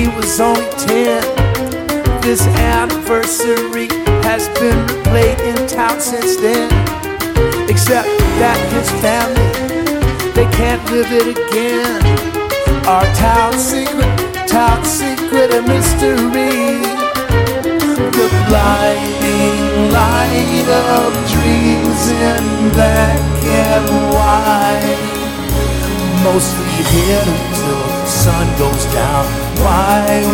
he was only 10. This anniversary has been replayed in town since then. Except that his family, they can't live it again. Our town secret, a mystery. The blinding light of dreams in black and white, mostly hid until the sun goes down. Why